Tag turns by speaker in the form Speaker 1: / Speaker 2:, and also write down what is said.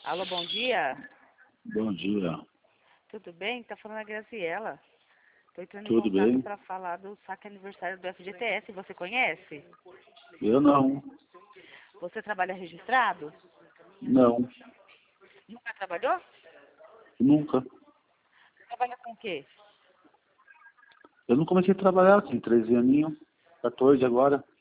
Speaker 1: Alô, bom dia.
Speaker 2: Bom dia.
Speaker 1: Tudo bem? Tá falando a Graziela. Tô entrando em
Speaker 2: Tudo
Speaker 1: contato
Speaker 2: bem?
Speaker 1: para falar do saque aniversário do FGTS. Você conhece?
Speaker 2: Eu não.
Speaker 1: Você trabalha registrado?
Speaker 2: Não.
Speaker 1: Nunca trabalhou?
Speaker 2: Nunca.
Speaker 1: Trabalha com o quê?
Speaker 2: Eu não comecei a trabalhar, tem 13 aninhos, 14 agora.